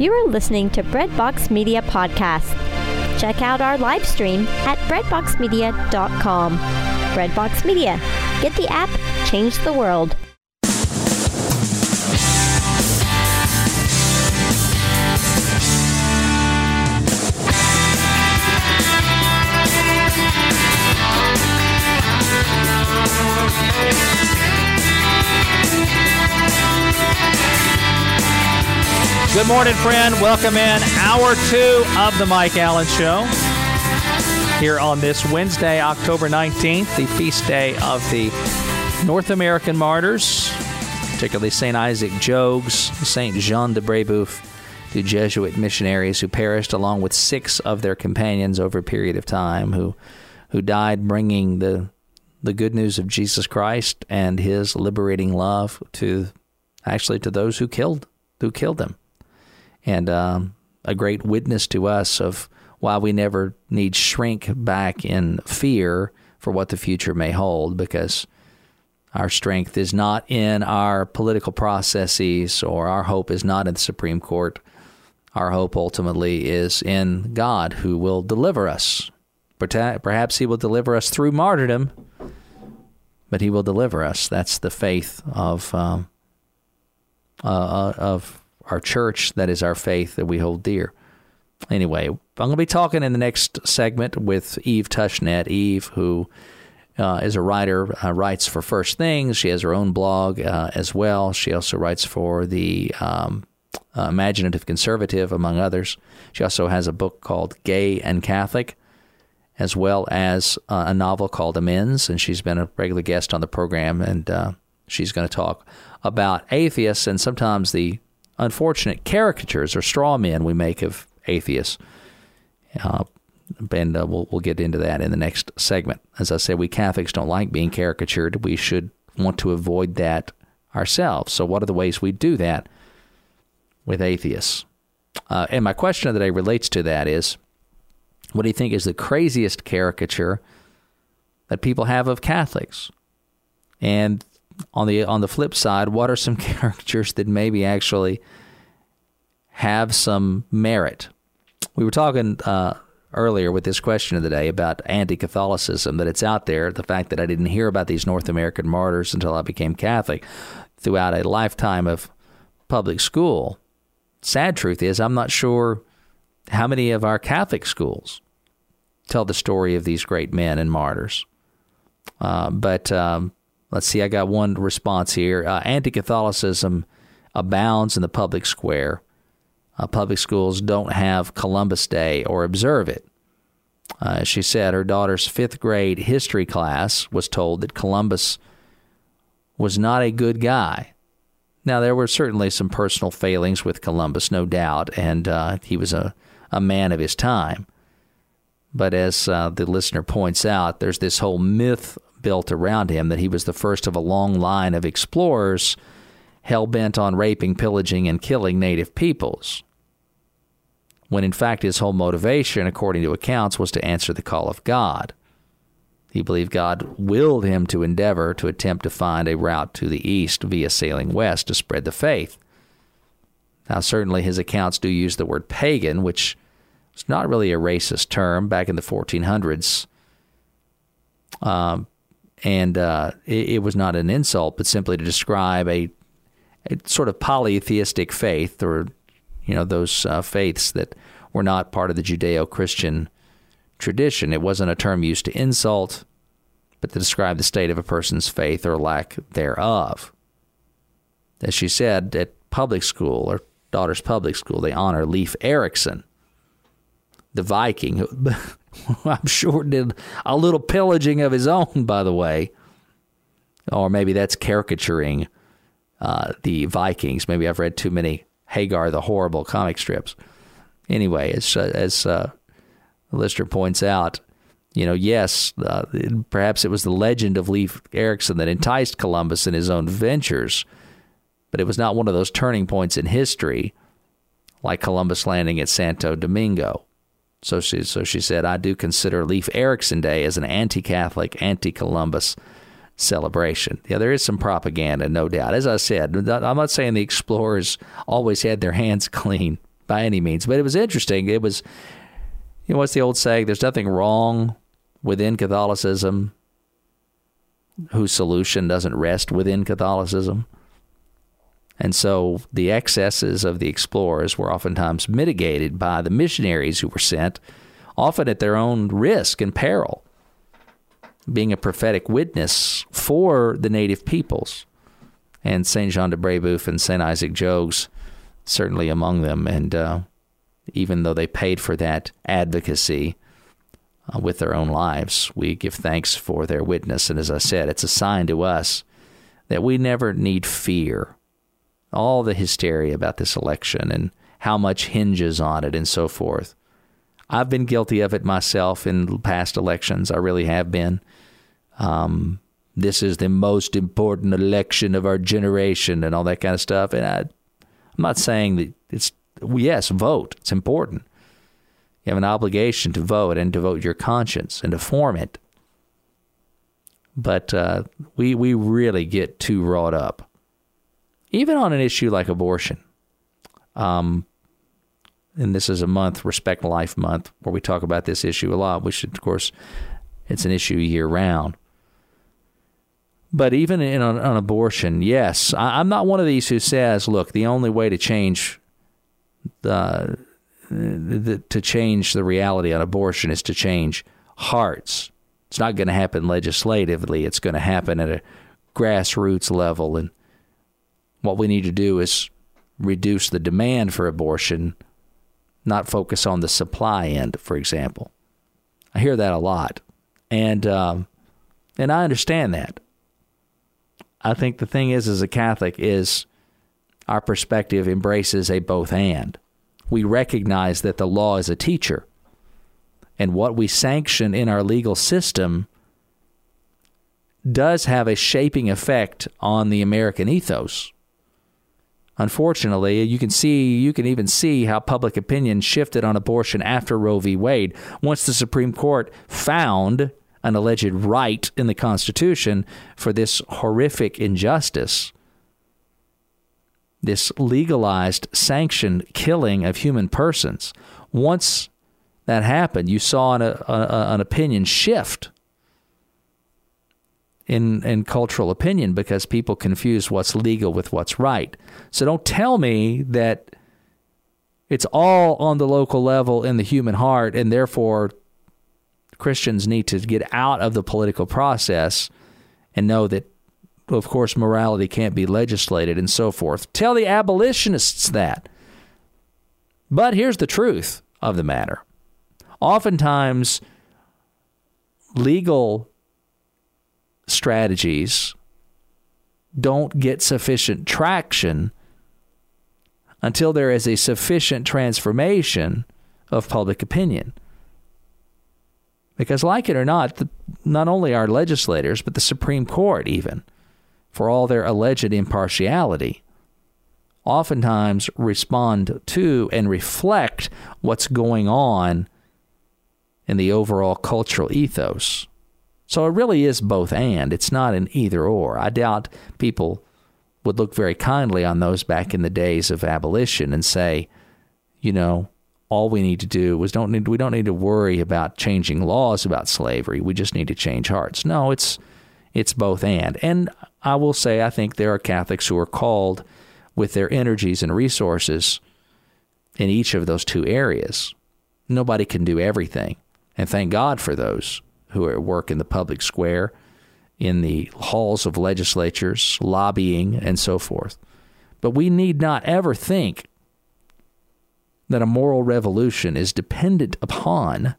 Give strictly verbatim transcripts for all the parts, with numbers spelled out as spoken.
You are listening to Breadbox Media Podcast. Check out our live stream at breadbox media dot com. Breadbox Media. Get the app, change the world. Good morning, friend. Welcome in hour two of the Mike Allen Show here on this Wednesday, October nineteenth, the feast day of the North American martyrs, particularly Saint Isaac Jogues, Saint Jean de Brebeuf, the Jesuit missionaries who perished along with six of their companions over a period of time, who who died bringing the the good news of Jesus Christ and his liberating love to actually to those who killed who killed them. And um, a great witness to us of why we never need shrink back in fear for what the future may hold, because our strength is not in our political processes, or our hope is not in the Supreme Court. Our hope ultimately is in God, who will deliver us. Perhaps he will deliver us through martyrdom, but he will deliver us. That's the faith of um, uh, of our church. That is our faith that we hold dear. Anyway, I'm going to be talking in the next segment with Eve Tushnet. Eve, who uh, is a writer, uh, writes for First Things. She has her own blog uh, as well. She also writes for the um, uh, Imaginative Conservative, among others. She also has a book called Gay and Catholic, as well as uh, a novel called Amends, and she's been a regular guest on the program, and uh, she's going to talk about atheists and sometimes the unfortunate caricatures or straw men we make of atheists. Uh, and uh, we'll, we'll get into that in the next segment. As I said, we Catholics don't like being caricatured. We should want to avoid that ourselves. So what are the ways we do that with atheists? Uh, and my question of the day relates to that is, what do you think is the craziest caricature that people have of Catholics? And on the on the flip side, what are some caricatures that maybe actually have some merit? We were talking uh, earlier with this question of the day about anti-Catholicism, that it's out there, the fact that I didn't hear about these North American martyrs until I became Catholic throughout a lifetime of public school. Sad truth is, I'm not sure how many of our Catholic schools tell the story of these great men and martyrs. Uh, but um, let's see, I got one response here. Uh, anti-Catholicism abounds in the public square. Uh, public schools don't have Columbus Day or observe it. Uh, she said her daughter's fifth grade history class was told that Columbus was not a good guy. Now, there were certainly some personal failings with Columbus, no doubt, and uh, he was a, a man of his time. But as uh, the listener points out, there's this whole myth built around him that he was the first of a long line of explorers hell-bent on raping, pillaging, and killing native peoples, when in fact his whole motivation, according to accounts, was to answer the call of God. He believed God willed him to endeavor to attempt to find a route to the east via sailing west to spread the faith. Now, certainly his accounts do use the word pagan, which is not really a racist term back in the fourteen hundreds. Um, and uh, it, it was not an insult, but simply to describe a, a sort of polytheistic faith, or, you know, those uh, faiths that were not part of the Judeo-Christian tradition. It wasn't a term used to insult, but to describe the state of a person's faith or lack thereof. As she said, at public school, or daughter's public school, they honor Leif Erikson, the Viking, who I'm sure did a little pillaging of his own, by the way. Or maybe that's caricaturing uh, the Vikings. Maybe I've read too many Hagar the Horrible comic strips. Anyway, as, uh, as uh, the listener points out, you know, yes, uh, perhaps it was the legend of Leif Erikson that enticed Columbus in his own ventures, but it was not one of those turning points in history like Columbus landing at Santo Domingo. So she, so she said, I do consider Leif Erikson Day as an anti-Catholic, anti-Columbus celebration. Yeah, there is some propaganda, no doubt. As I said, I'm not saying the explorers always had their hands clean by any means. But it was interesting. It was, you know, what's the old saying? There's nothing wrong within Catholicism whose solution doesn't rest within Catholicism. And so the excesses of the explorers were oftentimes mitigated by the missionaries who were sent, often at their own risk and peril, being a prophetic witness for the native peoples. And Saint Jean de Brebeuf and Saint Isaac Jogues certainly among them. And uh, even though they paid for that advocacy uh, with their own lives, we give thanks for their witness. And as I said, it's a sign to us that we never need fear. All the hysteria about this election and how much hinges on it and so forth. I've been guilty of it myself in past elections. I really have been. Um, this is the most important election of our generation and all that kind of stuff. And I, I'm not saying that it's, yes, vote. It's important. You have an obligation to vote and to vote your conscience and to form it. But uh, we we really get too wrought up. Even on an issue like abortion, um, and this is a month, Respect Life Month, where we talk about this issue a lot. We should, of course, it's an issue year-round. But even in on, on abortion, yes, I, I'm not one of these who says, look, the only way to change the, the to change the reality on abortion is to change hearts. It's not going to happen legislatively. It's going to happen at a grassroots level, and what we need to do is reduce the demand for abortion, not focus on the supply end, for example. I hear that a lot, and um, and I understand that. I think the thing is, as a Catholic, is our perspective embraces a both and. We recognize that the law is a teacher, and what we sanction in our legal system does have a shaping effect on the American ethos. Unfortunately, you can see, you can even see how public opinion shifted on abortion after Roe v. Wade. Once the Supreme Court found an alleged right in the Constitution for this horrific injustice, this legalized, sanctioned killing of human persons. Once that happened, you saw an, a, an opinion shift in, in cultural opinion because people confuse what's legal with what's right. So don't tell me that it's all on the local level in the human heart, and therefore Christians need to get out of the political process and know that, of course, morality can't be legislated and so forth. Tell the abolitionists that. But here's the truth of the matter. Oftentimes, legal strategies don't get sufficient traction until there is a sufficient transformation of public opinion. Because like it or not, the, not only our legislators, but the Supreme Court even, for all their alleged impartiality, oftentimes respond to and reflect what's going on in the overall cultural ethos. So it really is both and. It's not an either or. I doubt people would look very kindly on those back in the days of abolition and say, you know, all we need to do is don't need we don't need to worry about changing laws about slavery. We just need to change hearts. No, it's it's both and. And I will say I think there are Catholics who are called with their energies and resources in each of those two areas. Nobody can do everything. And thank God for those who are work in the public square, in the halls of legislatures, lobbying, and so forth. But we need not ever think that a moral revolution is dependent upon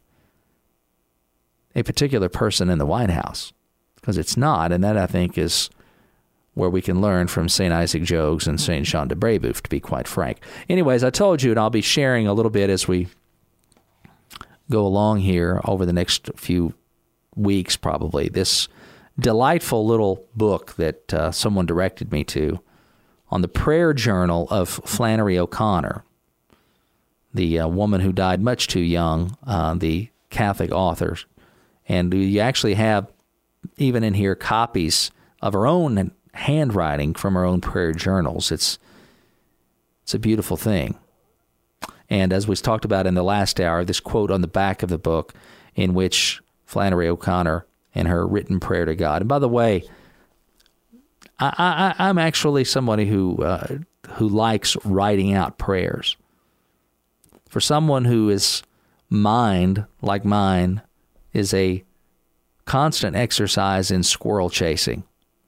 a particular person in the White House, because it's not. And that, I think, is where we can learn from Saint Isaac Jogues and Saint Jean de Brebeuf, to be quite frank. Anyways, I told you, and I'll be sharing a little bit as we go along here over the next few weeks, probably, this delightful little book that uh, someone directed me to on the prayer journal of Flannery O'Connor, the uh, woman who died much too young, uh, the Catholic author. And you actually have, even in here, copies of her own handwriting from her own prayer journals. It's it's a beautiful thing. And as we talked about in the last hour, this quote on the back of the book in which Flannery O'Connor and her written prayer to God. And by the way, I, I, I'm actually somebody who uh, who likes writing out prayers. For someone who is mind like mine is a constant exercise in squirrel chasing.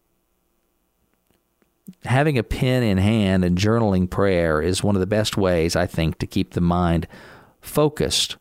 Having a pen in hand and journaling prayer is one of the best ways, I think, to keep the mind focused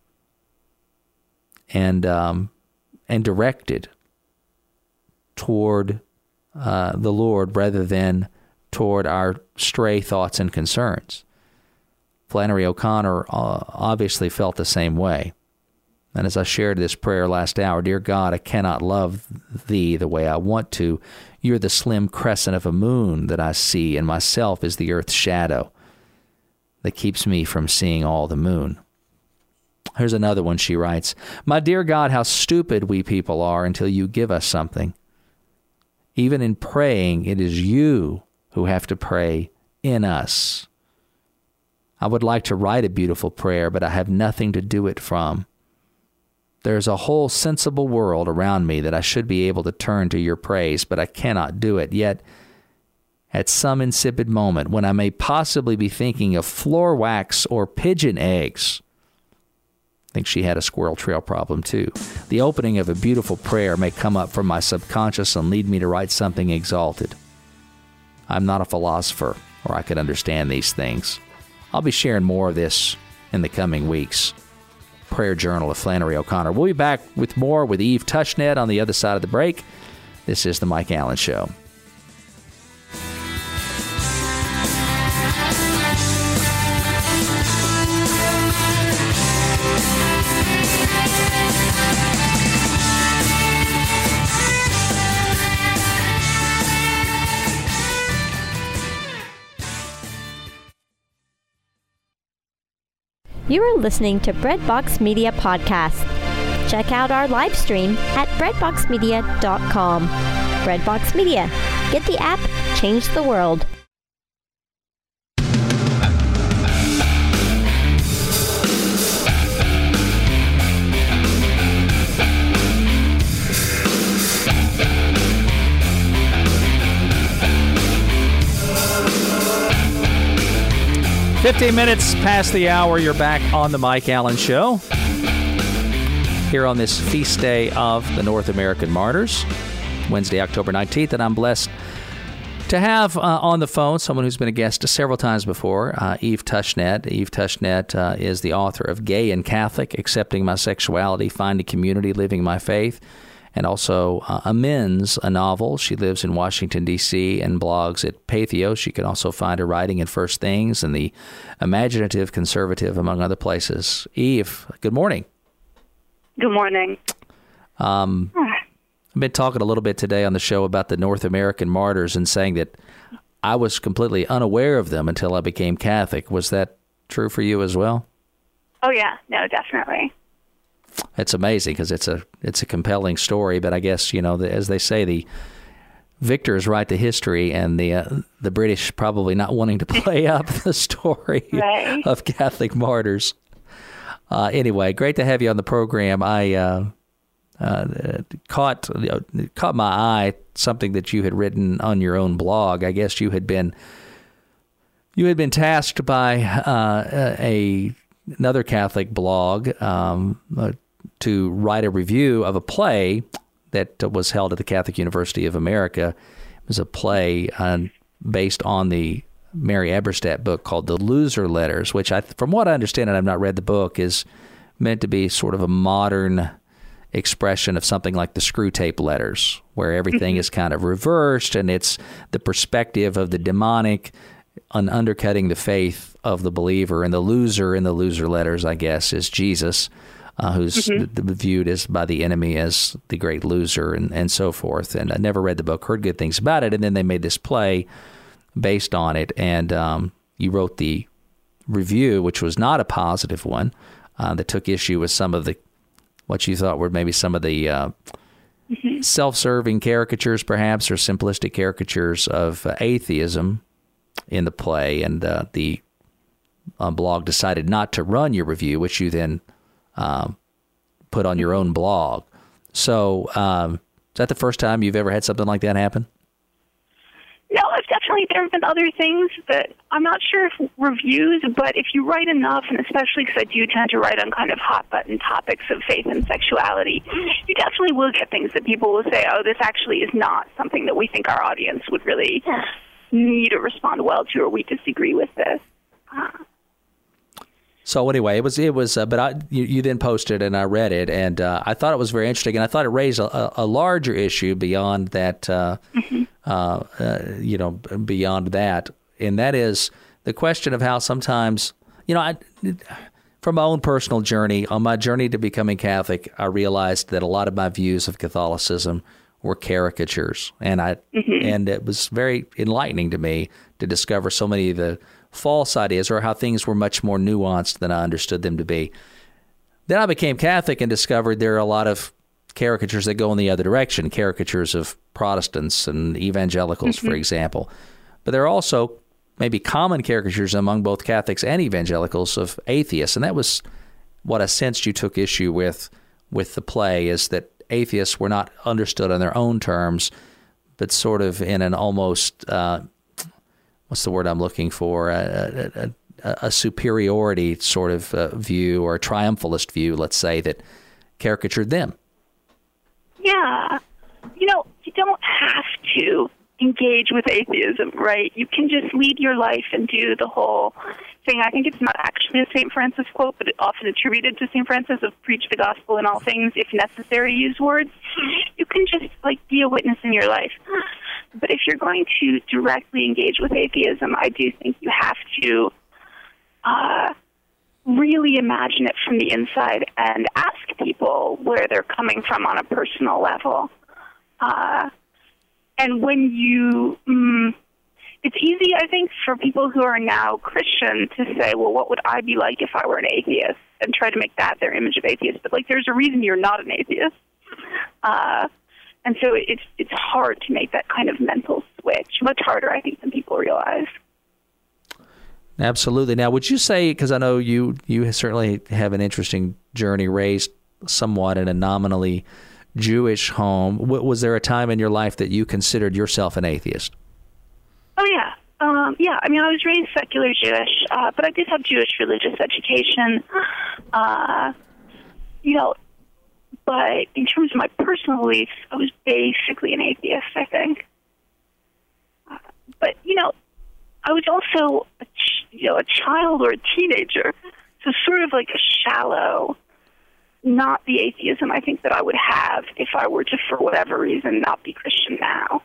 and um, and directed toward uh, the Lord rather than toward our stray thoughts and concerns. Flannery O'Connor uh, obviously felt the same way. And as I shared this prayer last hour, dear God, I cannot love thee the way I want to. You're the slim crescent of a moon that I see, and myself is the earth's shadow that keeps me from seeing all the moon. Here's another one she writes. My dear God, how stupid we people are until you give us something. Even in praying, it is you who have to pray in us. I would like to write a beautiful prayer, but I have nothing to do it from. There's a whole sensible world around me that I should be able to turn to your praise, but I cannot do it. Yet, at some insipid moment, when I may possibly be thinking of floor wax or pigeon eggs, I think she had a squirrel trail problem too. The opening of a beautiful prayer may come up from my subconscious and lead me to write something exalted. I'm not a philosopher, or I could understand these things. I'll be sharing more of this in the coming weeks. Prayer Journal of Flannery O'Connor. We'll be back with more with Eve Tushnet on the other side of the break. This is The Mike Allen Show. You are listening to Breadbox Media Podcast. Check out our live stream at breadbox media dot com. Breadbox Media. Get the app, change the world. fifteen minutes past the hour, you're back on the Mike Allen Show. Here on this feast day of the North American Martyrs, Wednesday, October nineteenth, and I'm blessed to have uh, on the phone someone who's been a guest several times before, uh, Eve Tushnet. Eve Tushnet uh, is the author of Gay and Catholic, Accepting My Sexuality, Finding Community, Living My Faith, and also uh, Amends, a novel. She lives in Washington, D C and blogs at Patheos. You can also find her writing in First Things and The Imaginative Conservative, among other places. Eve, good morning. Good morning. Um, I've been talking a little bit today on the show about the North American Martyrs and saying that I was completely unaware of them until I became Catholic. Was that true for you as well? Oh, yeah. No, definitely. It's amazing because it's a it's a compelling story, but I guess, you know, the, as they say, the victors write the history, and the uh, the British probably not wanting to play up the story right. of Catholic martyrs. Uh, anyway, great to have you on the program. I uh, uh, caught uh, caught my eye something that you had written on your own blog. I guess you had been you had been tasked by uh, a another Catholic blog um, uh, to write a review of a play that was held at the Catholic University of America. It was a play uh, based on the Mary Eberstadt book called The Loser Letters, which, I, from what I understand, and I've not read the book, is meant to be sort of a modern expression of something like the Screw Tape Letters, where everything is kind of reversed, and it's the perspective of the demonic on undercutting the faith of the believer. And the loser in the Loser Letters, I guess, is Jesus, uh, who's mm-hmm. viewed as by the enemy as the great loser, and, and so forth. And I never read the book, heard good things about it, and then they made this play based on it. And um, you wrote the review, which was not a positive one, uh, that took issue with some of the, what you thought were maybe some of the uh, mm-hmm. self-serving caricatures, perhaps, or simplistic caricatures of uh, atheism in the play. And uh, the uh, blog decided not to run your review, which you then um, put on your own blog. So um, is that the first time you've ever had something like that happen? No, it's definitely, there have been other things that I'm not sure if reviews, but if you write enough, and especially because I do tend to write on kind of hot button topics of faith and sexuality, you definitely will get things that people will say, oh, this actually is not something that we think our audience would really need or respond well to, or we disagree with this. Uh, So anyway, it was it was, uh, but I you, you then posted and I read it, and uh, I thought it was very interesting, and I thought it raised a, a larger issue beyond that, uh, mm-hmm. uh, uh, you know, beyond that, and that is the question of how sometimes, you know, I, from my own personal journey, on my journey to becoming Catholic, I realized that a lot of my views of Catholicism were caricatures, and I mm-hmm. and it was very enlightening to me to discover so many of the false ideas, or how things were much more nuanced than I understood them to be. Then I became Catholic and discovered there are a lot of caricatures that go in the other direction, caricatures of Protestants and evangelicals, mm-hmm. for example. But there are also maybe common caricatures among both Catholics and evangelicals of atheists, and that was what I sensed you took issue with with the play, is that atheists were not understood on their own terms, but sort of in an almost... Uh, what's the word I'm looking for, a, a, a, a superiority sort of uh, view, or a triumphalist view, let's say, that caricatured them. Yeah. You know, you don't have to engage with atheism, right? You can just lead your life and do the whole thing. I think it's not actually a Saint Francis quote, but it's often attributed to Saint Francis, of preach the gospel in all things, if necessary, use words. You can just, like, be a witness in your life. But if you're going to directly engage with atheism, I do think you have to uh, really imagine it from the inside and ask people where they're coming from on a personal level. Uh, and when you, mm, it's easy, I think, for people who are now Christian to say, well, what would I be like if I were an atheist, and try to make that their image of atheist. But, like, there's a reason you're not an atheist. Uh And so it's it's hard to make that kind of mental switch, much harder, I think, than people realize. Absolutely. Now, would you say, because I know you, you certainly have an interesting journey, raised somewhat in a nominally Jewish home, was there a time in your life that you considered yourself an atheist? Oh, yeah. Um, yeah, I mean, I was raised secular Jewish, uh, but I did have Jewish religious education. Uh, you know, But in terms of my personal beliefs, I was basically an atheist, I think. Uh, but, you know, I was also, a ch- you know, a child or a teenager, so sort of like a shallow, not the atheism I think that I would have if I were to, for whatever reason, not be Christian now.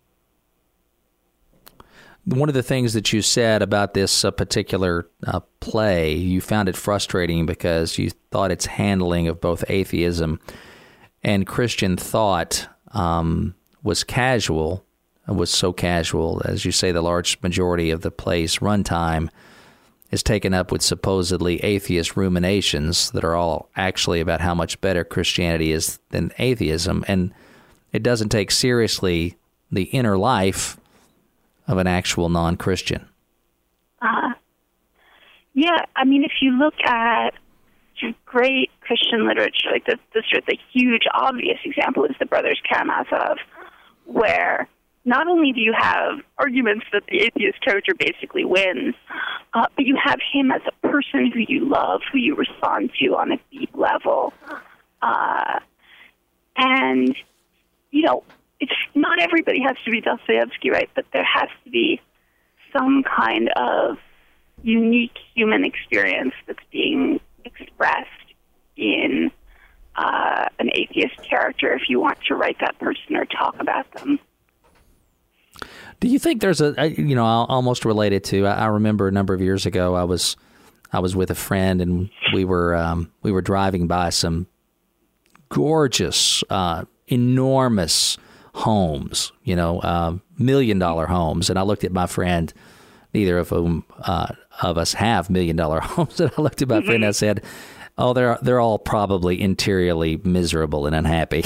One of the things that you said about this uh, particular uh, play, you found it frustrating because you thought its handling of both atheism and Christian thought um, was casual, was so casual. As you say, the large majority of the play's runtime is taken up with supposedly atheist ruminations that are all actually about how much better Christianity is than atheism, and it doesn't take seriously the inner life of an actual non-Christian. Uh, yeah, I mean, if you look at great Christian literature, like the, the, the huge, obvious example is the Brothers Karamazov, where not only do you have arguments that the atheist character basically wins, uh, but you have him as a person who you love, who you respond to on a deep level. Uh, and, you know, it's not everybody has to be Dostoevsky, right? But there has to be some kind of unique human experience that's being expressed in uh, an atheist character if you want to write that person or talk about them. Do you think there's a, you know, I'll almost related to, I remember a number of years ago, I was I was with a friend and we were um, we were driving by some gorgeous, uh, enormous homes, you know, uh, million dollar homes. And I looked at my friend, neither of whom uh, of us have million dollar homes. And I looked at my mm-hmm. friend and I said, oh, they're they're all probably interiorly miserable and unhappy.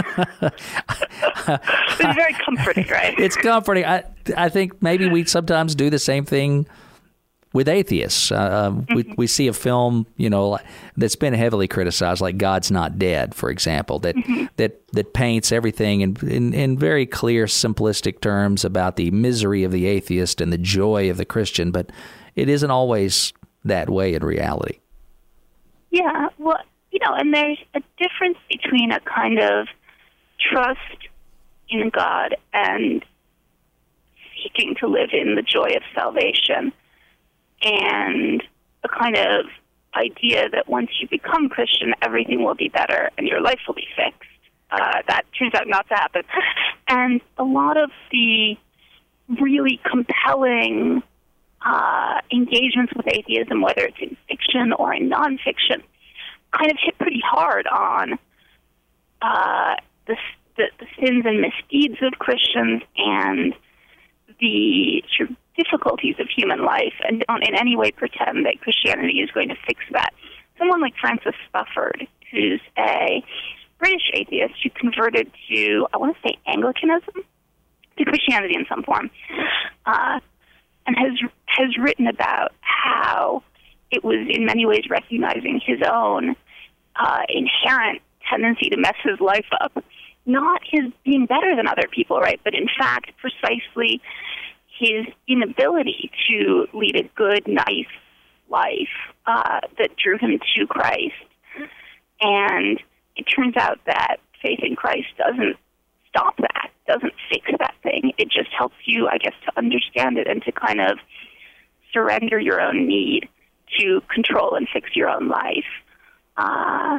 It's very comforting, right? It's comforting. I I think maybe we sometimes do the same thing with atheists. Uh, mm-hmm. we, we see a film, you know, that's been heavily criticized, like God's Not Dead, for example, that mm-hmm. that that paints everything in, in in very clear, simplistic terms about the misery of the atheist and the joy of the Christian, but it isn't always that way in reality. Yeah, well, you know, and there's a difference between a kind of trust in God and seeking to live in the joy of salvation, and a kind of idea that once you become Christian, everything will be better and your life will be fixed. Uh, that turns out not to happen. And a lot of the really compelling uh, engagements with atheism, whether it's in fiction or in nonfiction, kind of hit pretty hard on uh, the, the, the sins and misdeeds of Christians and the sort of difficulties of human life, and don't in any way pretend that Christianity is going to fix that. Someone like Francis Spufford, who's a British atheist who converted to, I want to say, Anglicanism, to Christianity in some form, uh, and has has written about how it was in many ways recognizing his own uh, inherent tendency to mess his life up. Not his being better than other people, right, but in fact precisely his inability to lead a good, nice life uh, that drew him to Christ. And it turns out that faith in Christ doesn't stop that, doesn't fix that thing. It just helps you, I guess, to understand it and to kind of surrender your own need to control and fix your own life. Uh,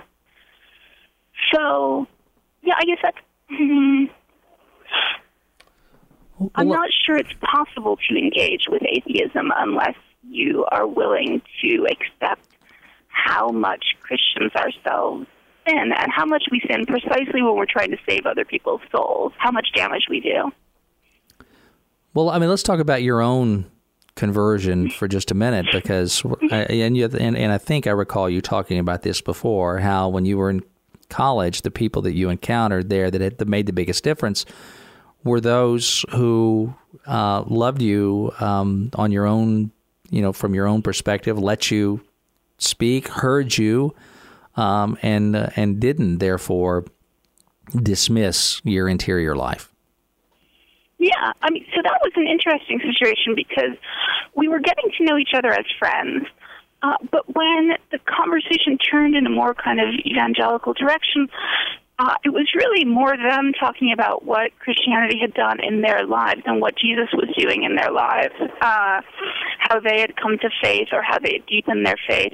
so... Yeah, I guess that's... Mm, well, I'm not sure it's possible to engage with atheism unless you are willing to accept how much Christians ourselves sin and how much we sin precisely when we're trying to save other people's souls, how much damage we do. Well, I mean, let's talk about your own conversion for just a minute, because, I, and, you, and, and I think I recall you talking about this before, how when you were in college, the people that you encountered there that, had, that made the biggest difference were those who uh, loved you um, on your own, you know, from your own perspective, let you speak, heard you, um, and uh, and didn't therefore dismiss your interior life. Yeah, I mean, so that was an interesting situation because we were getting to know each other as friends. Uh, but when the conversation turned in a more kind of evangelical direction, uh, it was really more them talking about what Christianity had done in their lives and what Jesus was doing in their lives, uh, how they had come to faith or how they had deepened their faith.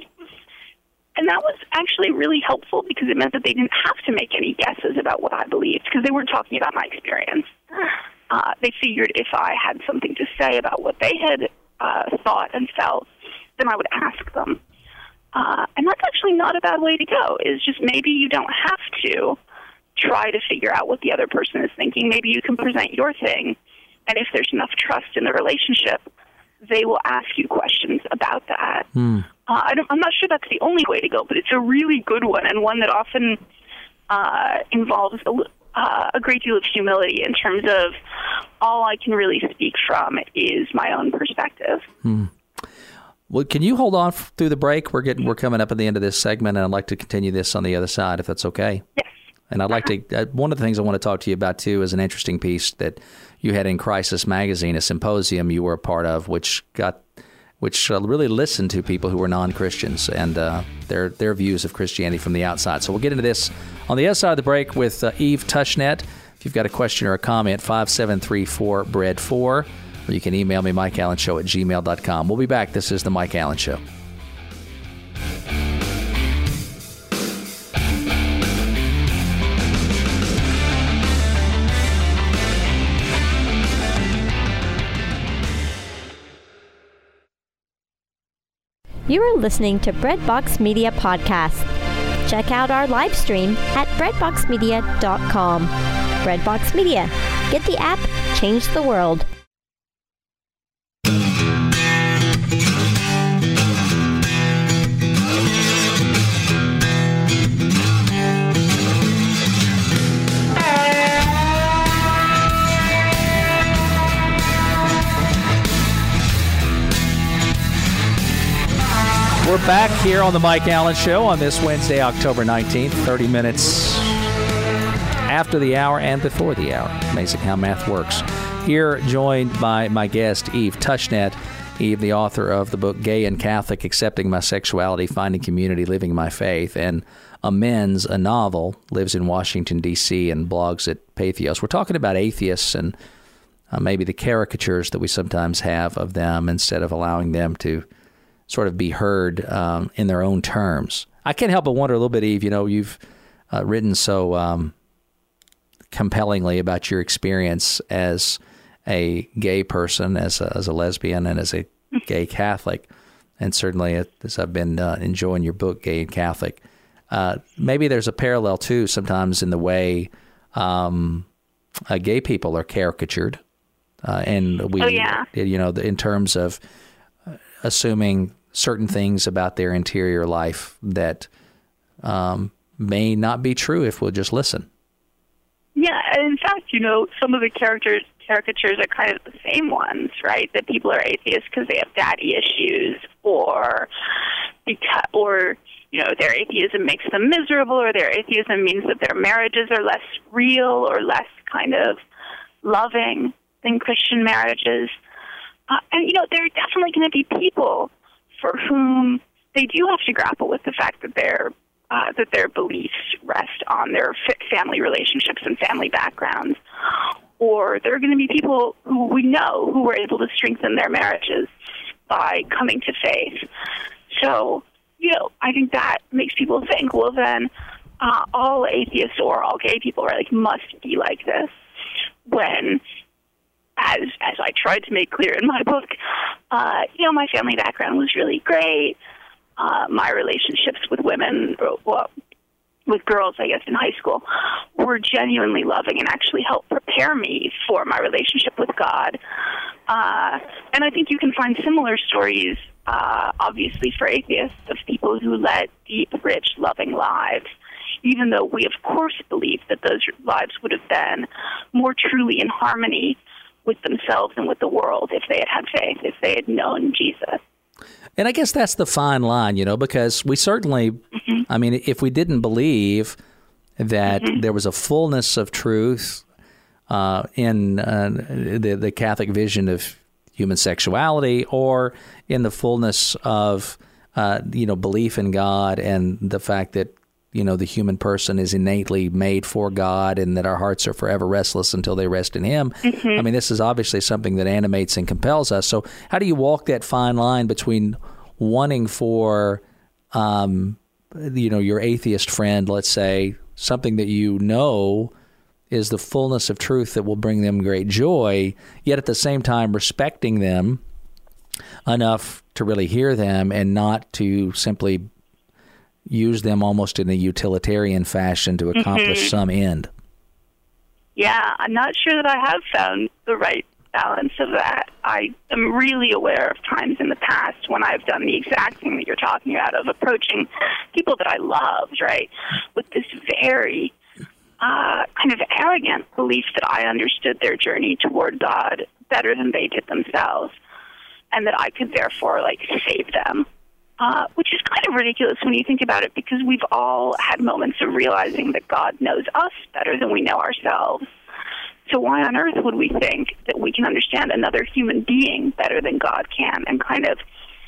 And that was actually really helpful because it meant that they didn't have to make any guesses about what I believed because they weren't talking about my experience. Uh, they figured if I had something to say about what they had uh, thought and felt, then I would ask them. Uh, and that's actually not a bad way to go. It's just maybe you don't have to try to figure out what the other person is thinking. Maybe you can present your thing, and if there's enough trust in the relationship, they will ask you questions about that. Hmm. Uh, I don't, I'm not sure that's the only way to go, but it's a really good one, and one that often uh, involves a, uh, a great deal of humility in terms of all I can really speak from is my own perspective. Hmm. Well, can you hold on f- through the break? We're getting we're coming up at the end of this segment, and I'd like to continue this on the other side, if that's okay. Yes. And I'd like to. Uh, one of the things I want to talk to you about too is an interesting piece that you had in Crisis Magazine, a symposium you were a part of, which got, which uh, really listened to people who were non-Christians and uh, their their views of Christianity from the outside. So we'll get into this on the other side of the break with uh, Eve Tushnet. If you've got a question or a comment, five seven three four B R E A D four. Or you can email me, mike allen show at gmail dot com. We'll be back. This is The Mike Allen Show. You are listening to Breadbox Media Podcast. Check out our live stream at breadbox media dot com. Breadbox Media. Get the app, change the world. back here on the Mike Allen Show on this Wednesday, October nineteenth, thirty minutes after the hour and before the hour. Amazing how math works. Here, joined by my guest, Eve Tushnet. Eve, the author of the book Gay and Catholic, Accepting My Sexuality, Finding Community, Living My Faith, and Amends, a novel, lives in Washington, D C, and blogs at Patheos. We're talking about atheists and uh, maybe the caricatures that we sometimes have of them instead of allowing them to sort of be heard um, in their own terms. I can't help but wonder a little bit, Eve, you know, you've uh, written so um, compellingly about your experience as a gay person, as a, as a lesbian, and as a gay Catholic. And certainly, as I've been uh, enjoying your book, Gay and Catholic, uh, maybe there's a parallel, too, sometimes in the way um, uh, gay people are caricatured. Uh, and we, oh, yeah. you know, in terms of assuming certain things about their interior life that um, may not be true if we'll just listen. Yeah, and in fact, you know, some of the characters caricatures are kind of the same ones, right? That people are atheists because they have daddy issues, or because, or you know, their atheism makes them miserable, or their atheism means that their marriages are less real or less kind of loving than Christian marriages. Uh, and you know, there are definitely going to be people for whom they do have to grapple with the fact that their uh, that their beliefs rest on their family relationships and family backgrounds. Or there are going to be people who we know who were able to strengthen their marriages by coming to faith. So, you know, I think that makes people think, well, then uh, all atheists or all gay people, right, like, must be like this. When, as as I tried to make clear in my book, uh, you know, my family background was really great. Uh, my relationships with women, well, with girls, I guess, in high school, were genuinely loving and actually helped prepare me for my relationship with God. Uh, and I think you can find similar stories, uh, obviously, for atheists, of people who led deep, rich, loving lives, even though we, of course, believe that those lives would have been more truly in harmony with themselves and with the world if they had had faith, if they had known Jesus. And I guess that's the fine line, you know, because we certainly, mm-hmm. I mean, if we didn't believe that mm-hmm. there was a fullness of truth uh, in uh, the, the Catholic vision of human sexuality, or in the fullness of, uh, you know, belief in God and the fact that, you know, the human person is innately made for God and that our hearts are forever restless until they rest in Him. Mm-hmm. I mean, this is obviously something that animates and compels us. So how do you walk that fine line between wanting for, um, you know, your atheist friend, let's say, something that you know is the fullness of truth that will bring them great joy, yet at the same time respecting them enough to really hear them and not to simply use them almost in a utilitarian fashion to accomplish mm-hmm. some end? Yeah, I'm not sure that I have found the right balance of that. I am really aware of times in the past when I've done the exact thing that you're talking about, of approaching people that I loved, right, with this very uh, kind of arrogant belief that I understood their journey toward God better than they did themselves, and that I could therefore, like, save them. Uh, which is kind of ridiculous when you think about it, because we've all had moments of realizing that God knows us better than we know ourselves. So why on earth would we think that we can understand another human being better than God can, and kind of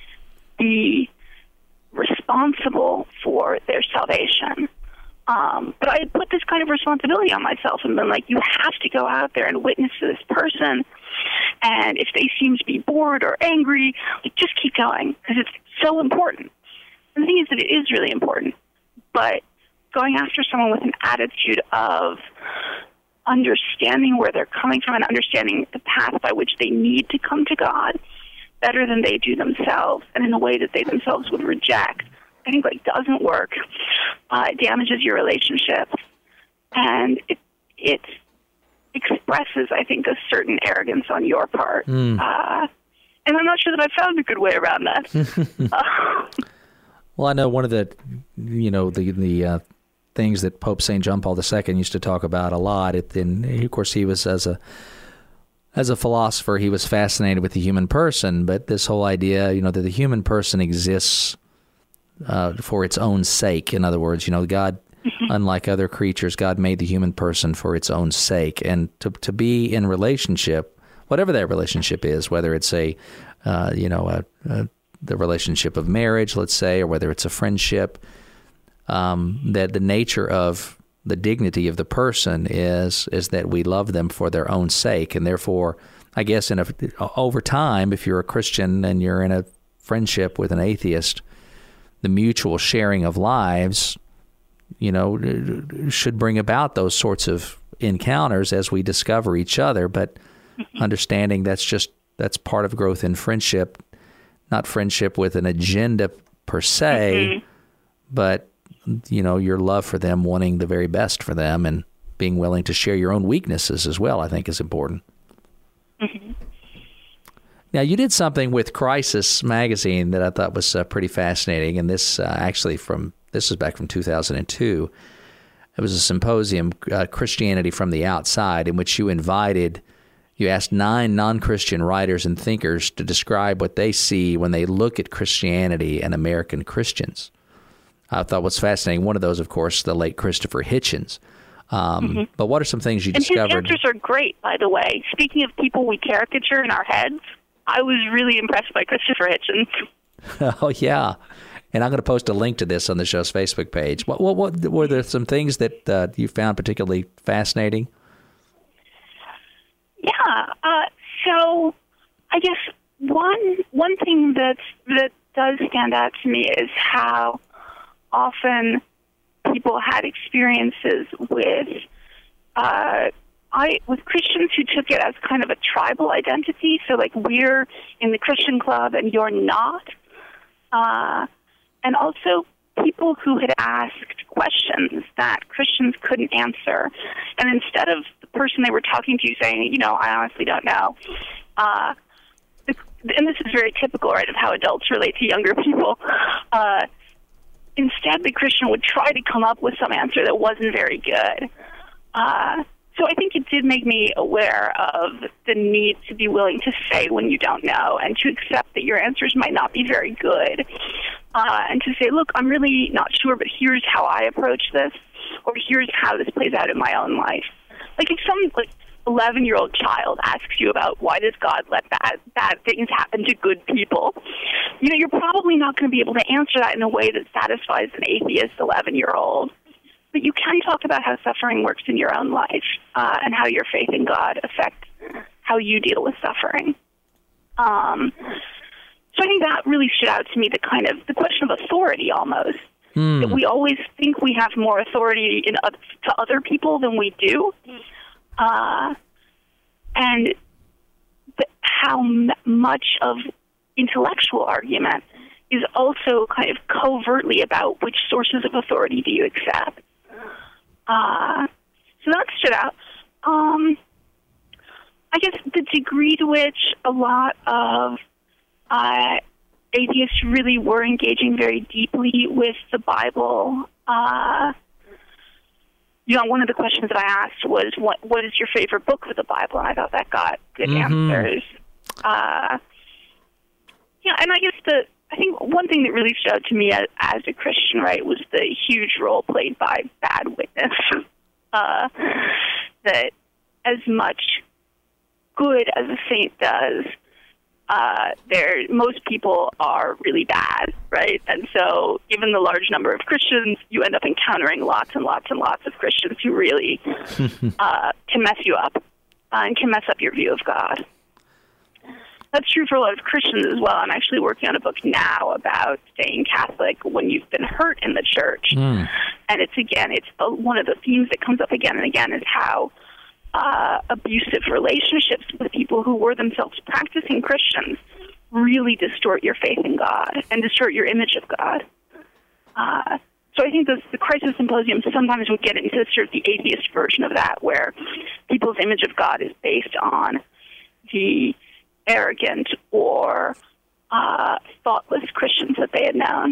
be responsible for their salvation? Um, but I had put this kind of responsibility on myself and been like, you have to go out there and witness to this person. And if they seem to be bored or angry, like, just keep going, because it's so important. And the thing is that it is really important. But going after someone with an attitude of understanding where they're coming from and understanding the path by which they need to come to God better than they do themselves, and in a way that they themselves would reject, I think, like, doesn't work. Uh, it damages your relationships, and it it expresses, I think, a certain arrogance on your part. Mm. Uh, and I'm not sure that I've found a good way around that. uh, well, I know one of the, you know, the the uh, things that Pope Saint John Paul the Second used to talk about a lot. It, and of course, he was as a as a philosopher, he was fascinated with the human person. But this whole idea, you know, that the human person exists uh, for its own sake. In other words, you know, God, mm-hmm. unlike other creatures, God made the human person for its own sake. And to to be in relationship, whatever that relationship is, whether it's a, uh, you know, a, a, the relationship of marriage, let's say, or whether it's a friendship, um, that the nature of the dignity of the person is is that we love them for their own sake. And therefore, I guess in a, over time, if you're a Christian and you're in a friendship with an atheist, the mutual sharing of lives, you know, should bring about those sorts of encounters as we discover each other. But mm-hmm. understanding that's just that's part of growth in friendship, not friendship with an agenda per se, mm-hmm. but you know, your love for them, wanting the very best for them, and being willing to share your own weaknesses as well, I think is important. Mm-hmm. Now, you did something with Crisis Magazine that I thought was uh, pretty fascinating, and this uh, actually from this is back from two thousand two. It was a symposium, uh, Christianity from the Outside, in which you invited, you asked nine non-Christian writers and thinkers to describe what they see when they look at Christianity and American Christians. I thought was fascinating. One of those, of course, the late Christopher Hitchens. Um, mm-hmm. But what are some things you and discovered? And his answers are great, by the way. Speaking of people we caricature in our heads, I was really impressed by Christopher Hitchens. Oh, yeah. And I'm going to post a link to this on the show's Facebook page. What, what, what were there some things that uh, you found particularly fascinating? Yeah. Uh, so I guess one one thing that's, that does stand out to me is how often people had experiences with uh, I with Christians who took it as kind of a tribal identity. So, like, we're in the Christian club and you're not. Uh, and also people who had asked questions that Christians couldn't answer. And instead of the person they were talking to saying, you know, I honestly don't know, uh, the, and this is very typical, right, of how adults relate to younger people, uh, instead, the Christian would try to come up with some answer that wasn't very good. Uh, so I think it did make me aware of the need to be willing to say when you don't know and to accept that your answers might not be very good. Uh, and to say, look, I'm really not sure, but here's how I approach this, or here's how this plays out in my own life. Like, if some like eleven-year-old child asks you about why does God let bad, bad things happen to good people, you know, you're probably not going to be able to answer that in a way that satisfies an atheist eleven-year-old. But you can talk about how suffering works in your own life uh, and how your faith in God affects how you deal with suffering. Um, so I think that really stood out to me, the kind of the question of authority almost. Mm. That we always think we have more authority in uh, to other people than we do. Uh, and the, how m- much of intellectual argument is also kind of covertly about which sources of authority do you accept. Uh, so that stood out. Um, I guess the degree to which a lot of uh, atheists really were engaging very deeply with the Bible. Uh, you know, one of the questions that I asked was, what what is your favorite book of the Bible? And I thought that got good mm-hmm. answers. Uh, yeah, and I guess the I think one thing that really stood out to me as, as a Christian, right, was the huge role played by bad witness. Uh, that as much good as a saint does, uh, there most people are really bad, right? And so given the large number of Christians, you end up encountering lots and lots and lots of Christians who really uh, can mess you up uh, and can mess up your view of God. That's true for a lot of Christians as well. I'm actually working on a book now about staying Catholic when you've been hurt in the church. Mm. And it's, again, it's a, one of the themes that comes up again and again is how uh, abusive relationships with people who were themselves practicing Christians really distort your faith in God and distort your image of God. Uh, so I think the, the Crisis Symposium sometimes would get into sort of the atheist version of that, where people's image of God is based on the arrogant or uh, thoughtless Christians that they had known.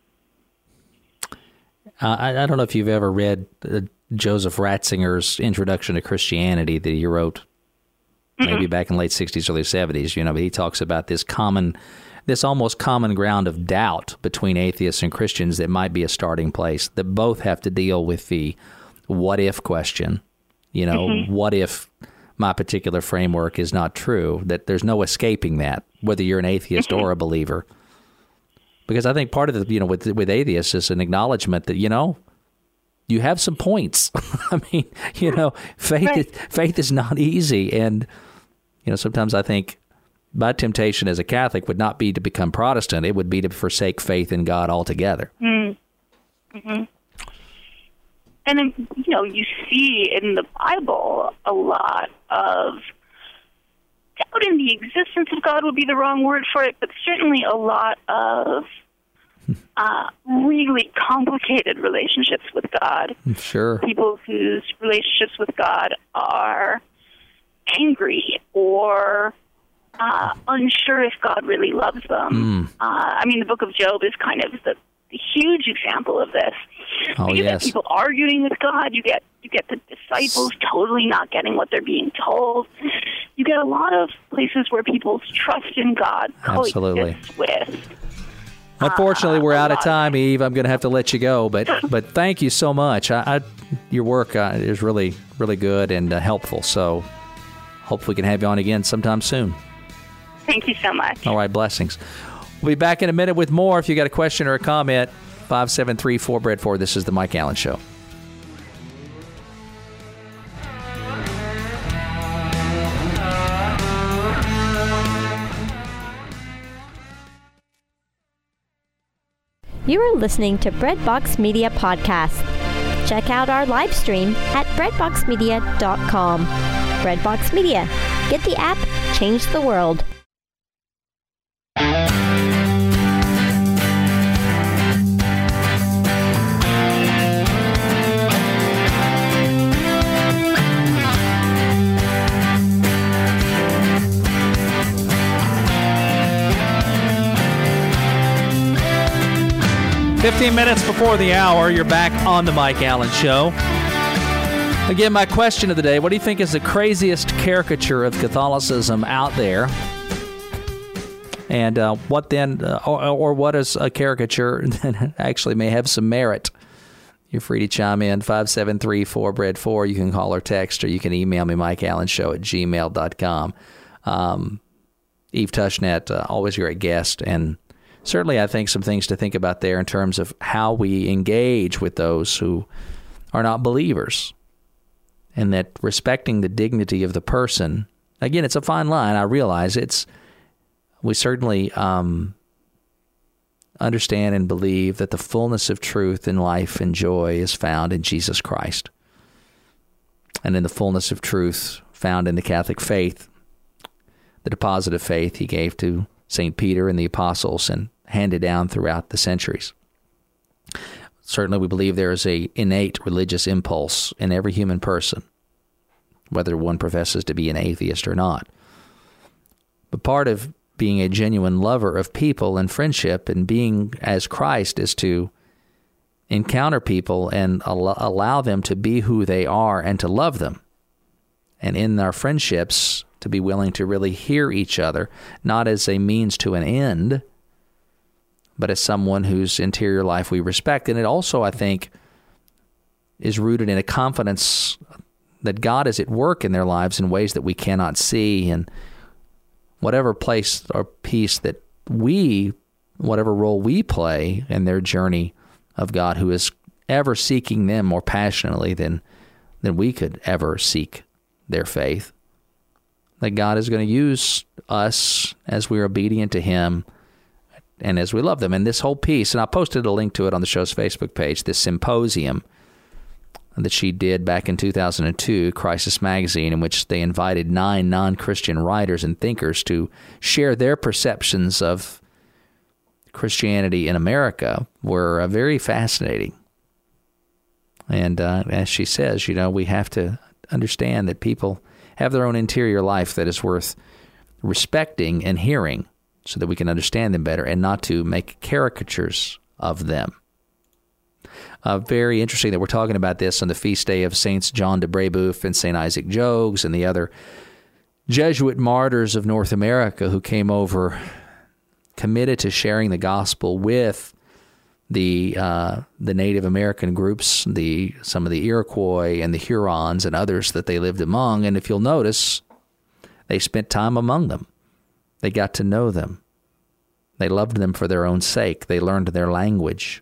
Uh, I, I don't know if you've ever read uh, Joseph Ratzinger's Introduction to Christianity that he wrote mm-hmm. maybe back in the late sixties, early seventies. You know, but he talks about this common this almost common ground of doubt between atheists and Christians that might be a starting place, that both have to deal with the what if question. You know, mm-hmm. what if my particular framework is not true? That there's no escaping that, whether you're an atheist mm-hmm. or a believer. Because I think part of the, you know, with with atheists is an acknowledgement that, you know, you have some points. I mean, you know, faith right. is, faith is not easy. And, you know, sometimes I think my temptation as a Catholic would not be to become Protestant. It would be to forsake faith in God altogether. Mm-hmm. And then, you know, you see in the Bible a lot of doubt in the existence of God would be the wrong word for it, but certainly a lot of uh, really complicated relationships with God. Sure. People whose relationships with God are angry or uh, unsure if God really loves them. Mm. Uh, I mean, the book of Job is kind of the, the huge example of this. Oh, you yes. get people arguing with God. You get you get the disciples totally not getting what they're being told. You get a lot of places where people's trust in God coexists with. Unfortunately, uh, we're out of time, Eve. I'm going to have to let you go, but but thank you so much. I, I your work uh, is really really good and uh, helpful. So hopefully we can have you on again sometime soon. Thank you so much. All right, blessings. We'll be back in a minute with more. If you got a question or a comment, five seven three four bread four. This is the Mike Allen Show. You are listening to Breadbox Media Podcast. Check out our live stream at breadbox media dot com. Breadbox Media. Get the app, change the world. fifteen minutes before the hour, you're back on the Mike Allen Show. Again, my question of the day, what do you think is the craziest caricature of Catholicism out there? And uh, what then, uh, or, or what is a caricature that actually may have some merit? You're free to chime in, five seven three four bread four. You can call or text, or you can email me, mike allen show at gmail dot com. Um, Eve Tushnet, uh, always a great guest, and certainly, I think some things to think about there in terms of how we engage with those who are not believers, and that respecting the dignity of the person. Again, it's a fine line. I realize it's. We certainly um, understand and believe that the fullness of truth in life and joy is found in Jesus Christ, and in the fullness of truth found in the Catholic faith, the deposit of faith He gave to Saint Peter and the apostles and handed down throughout the centuries. Certainly we believe there is a innate religious impulse in every human person, whether one professes to be an atheist or not. But part of being a genuine lover of people and friendship and being as Christ is to encounter people and al- allow them to be who they are and to love them. And in our friendships, to be willing to really hear each other, not as a means to an end, but as someone whose interior life we respect. And it also, I think, is rooted in a confidence that God is at work in their lives in ways that we cannot see. And whatever place or piece that we, whatever role we play in their journey of God, who is ever seeking them more passionately than, than we could ever seek their faith, that God is going to use us as we're obedient to Him and as we love them. And this whole piece, and I posted a link to it on the show's Facebook page, this symposium that she did back in two thousand two, Crisis Magazine, in which they invited nine non-Christian writers and thinkers to share their perceptions of Christianity in America, were uh, very fascinating. And uh, as she says, you know, we have to understand that people have their own interior life that is worth respecting and hearing so that we can understand them better and not to make caricatures of them. Uh, very interesting that we're talking about this on the feast day of Saints John de Brebeuf and Saint Isaac Jogues and the other Jesuit martyrs of North America who came over committed to sharing the gospel with the uh, the Native American groups, the some of the Iroquois and the Hurons and others that they lived among. And if you'll notice, they spent time among them. They got to know them. They loved them for their own sake. They learned their language.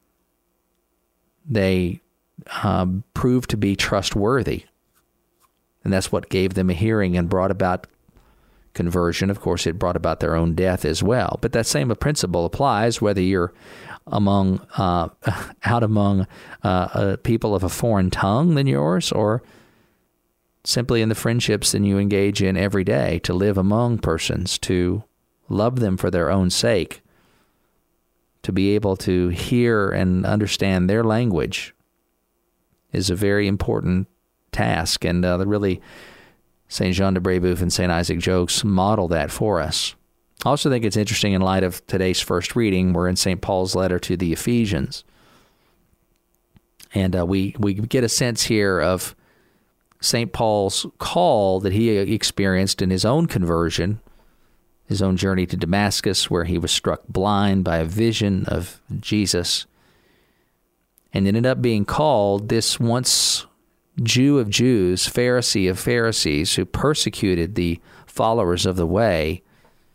They uh, proved to be trustworthy. And that's what gave them a hearing and brought about conversion. Of course, it brought about their own death as well. But that same principle applies whether you're among uh, out among uh, uh, people of a foreign tongue than yours, or simply in the friendships that you engage in every day, to live among persons, to love them for their own sake, to be able to hear and understand their language is a very important task. And uh, really, Saint Jean de Brebeuf and Saint Isaac Jogues model that for us. I also think it's interesting in light of today's first reading. We're in Saint Paul's letter to the Ephesians. And uh, we, we get a sense here of Saint Paul's call that he experienced in his own conversion, his own journey to Damascus, where he was struck blind by a vision of Jesus, and ended up being called this once Jew of Jews, Pharisee of Pharisees, who persecuted the followers of the way,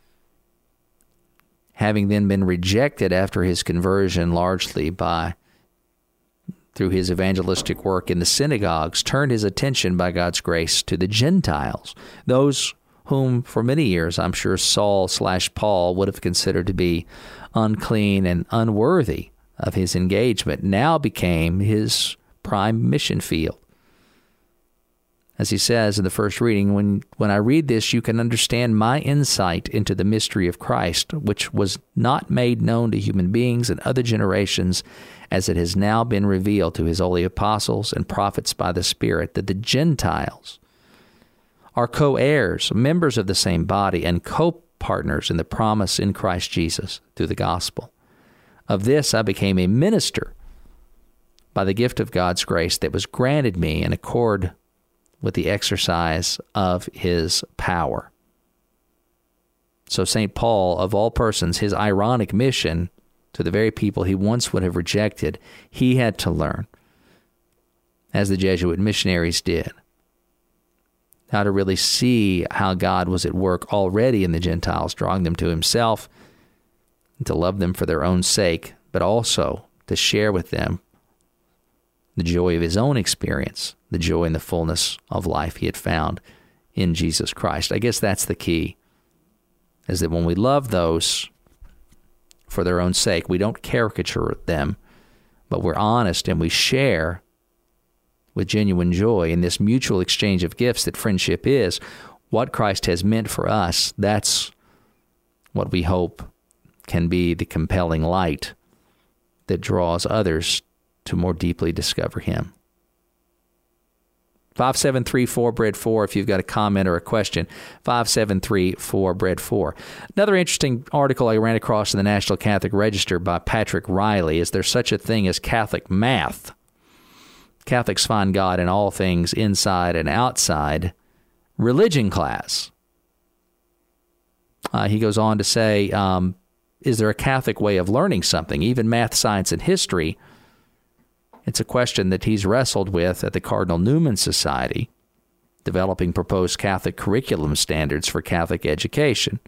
having then been rejected after his conversion largely by, through his evangelistic work in the synagogues, turned his attention by God's grace to the Gentiles, those whom for many years I'm sure Saul slash Paul would have considered to be unclean and unworthy of his engagement, now became his prime mission field. As he says in the first reading, when, when I read this, you can understand my insight into the mystery of Christ, which was not made known to human beings in other generations, as it has now been revealed to his holy apostles and prophets by the Spirit, that the Gentiles are co-heirs, members of the same body, and co-partners in the promise in Christ Jesus through the gospel. Of this I became a minister by the gift of God's grace that was granted me in accord with the exercise of his power. So Saint Paul, of all persons, his ironic mission to the very people he once would have rejected, he had to learn, as the Jesuit missionaries did, how to really see how God was at work already in the Gentiles, drawing them to himself, and to love them for their own sake, but also to share with them the joy of his own experience, the joy and the fullness of life he had found in Jesus Christ. I guess that's the key, is that when we love those for their own sake, we don't caricature them, but we're honest and we share with genuine joy in this mutual exchange of gifts that friendship is, what Christ has meant for us. That's what we hope can be the compelling light that draws others to more deeply discover him. five seven three four, B R E D four if you've got a comment or a question. five seven three four, B R E D four. Another interesting article I ran across in the National Catholic Register by Patrick Riley is there's such a thing as Catholic math. Catholics find God in all things inside and outside religion class. Uh, he goes on to say, um, is there a Catholic way of learning something, even math, science, and history? It's a question that he's wrestled with at the Cardinal Newman Society, developing proposed Catholic curriculum standards for Catholic education.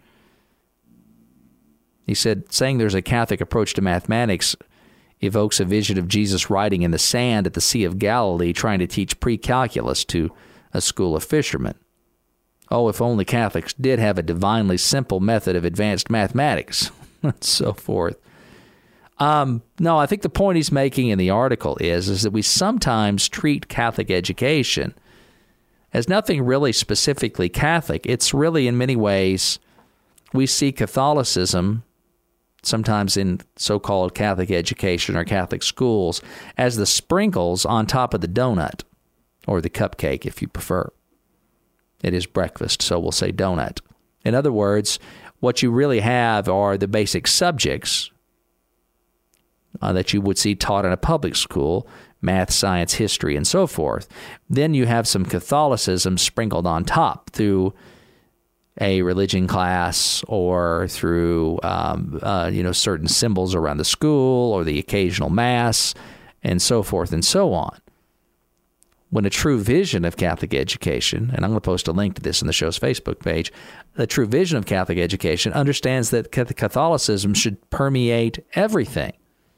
He said, saying there's a Catholic approach to mathematics evokes a vision of Jesus writing in the sand at the Sea of Galilee, trying to teach pre-calculus to a school of fishermen. Oh, if only Catholics did have a divinely simple method of advanced mathematics, and so forth. Um, no, I think the point he's making in the article is, is that we sometimes treat Catholic education as nothing really specifically Catholic. It's really, in many ways, we see Catholicism, sometimes in so-called Catholic education or Catholic schools, as the sprinkles on top of the donut, or the cupcake if you prefer. It is breakfast, so we'll say donut. In other words, what you really have are the basic subjects Uh, that you would see taught in a public school, math, science, history, and so forth. Then you have some Catholicism sprinkled on top through a religion class or through, um, uh, you know, certain symbols around the school or the occasional mass and so forth and so on. When a true vision of Catholic education, and I'm going to post a link to this in the show's Facebook page, the true vision of Catholic education understands that Catholicism should permeate everything.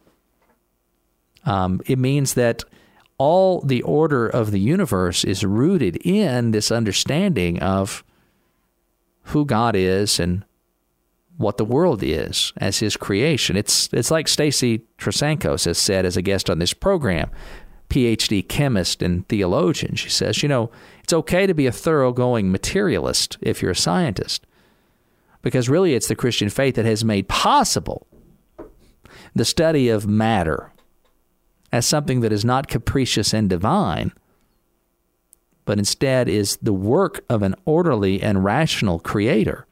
Um, it means that all the order of the universe is rooted in this understanding of who God is and what the world is as his creation. It's it's like Stacy Trasankos has said as a guest on this program, P H D chemist and theologian. She says, you know, it's okay to be a thoroughgoing materialist if you're a scientist, because really it's the Christian faith that has made possible the study of matter as something that is not capricious and divine, but instead is the work of an orderly and rational creator.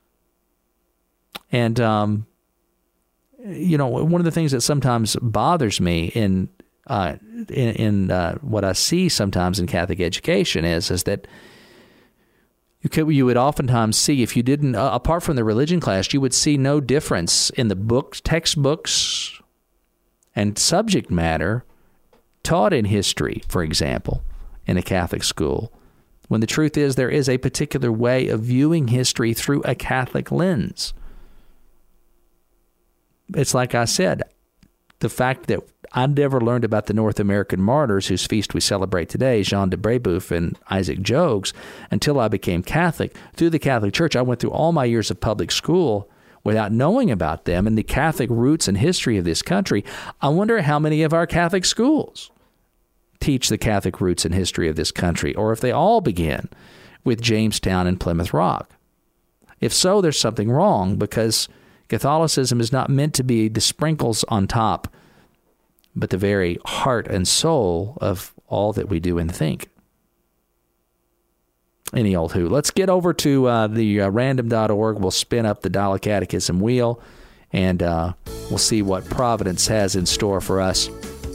And, um, you know, one of the things that sometimes bothers me in uh, in, in uh, what I see sometimes in Catholic education is is that you could, you would oftentimes see, if you didn't, uh, apart from the religion class, you would see no difference in the books, textbooks, and subject matter taught in history, for example, in a Catholic school, when the truth is there is a particular way of viewing history through a Catholic lens. It's like I said, the fact that I never learned about the North American martyrs whose feast we celebrate today, Jean de Brébeuf and Isaac Jogues, until I became Catholic. Through the Catholic Church, I went through all my years of public school without knowing about them and the Catholic roots and history of this country. I wonder how many of our Catholic schools teach the Catholic roots and history of this country, or if they all begin with Jamestown and Plymouth Rock. If so, there's something wrong, because Catholicism is not meant to be the sprinkles on top, but the very heart and soul of all that we do and think. Any old who. Let's get over to uh, the uh, random dot org. We'll spin up the Dial Catechism wheel, and uh, we'll see what Providence has in store for us.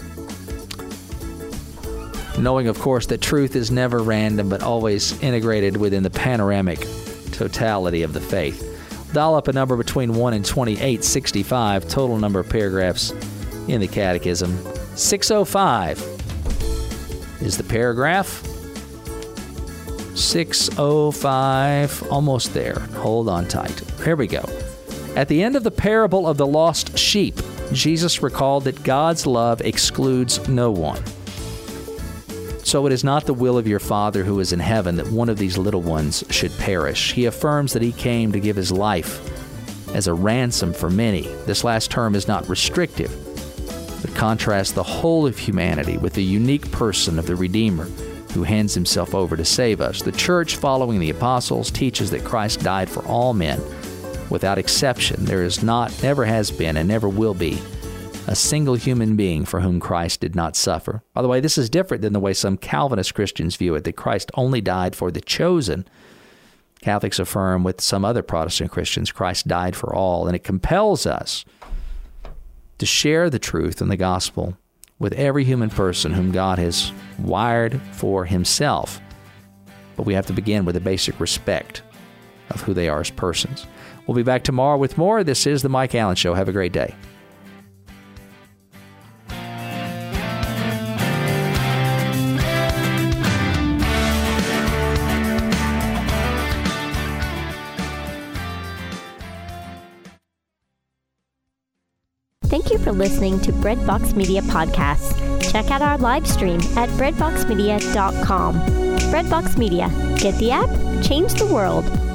Knowing, of course, that truth is never random, but always integrated within the panoramic totality of the faith. Dial up a number between one and twenty-eight sixty-five, total number of paragraphs in the Catechism. six oh five is the paragraph. six oh five, almost there. Hold on tight. Here we go. At the end of the parable of the lost sheep, Jesus recalled that God's love excludes no one. So it is not the will of your Father who is in heaven that one of these little ones should perish. He affirms that he came to give his life as a ransom for many. This last term is not restrictive, but contrasts the whole of humanity with the unique person of the Redeemer who hands himself over to save us. The Church, following the apostles, teaches that Christ died for all men without exception. There is not, never has been, and never will be a single human being for whom Christ did not suffer. By the way, this is different than the way some Calvinist Christians view it, that Christ only died for the chosen. Catholics affirm, with some other Protestant Christians, Christ died for all, and it compels us to share the truth and the gospel with every human person whom God has wired for himself. But we have to begin with a basic respect of who they are as persons. We'll be back tomorrow with more. This is The Mike Allen Show. Have a great day. Thank you for listening to Breadbox Media Podcasts. Check out our live stream at breadbox media dot com. Breadbox Media. Get the app, change the world.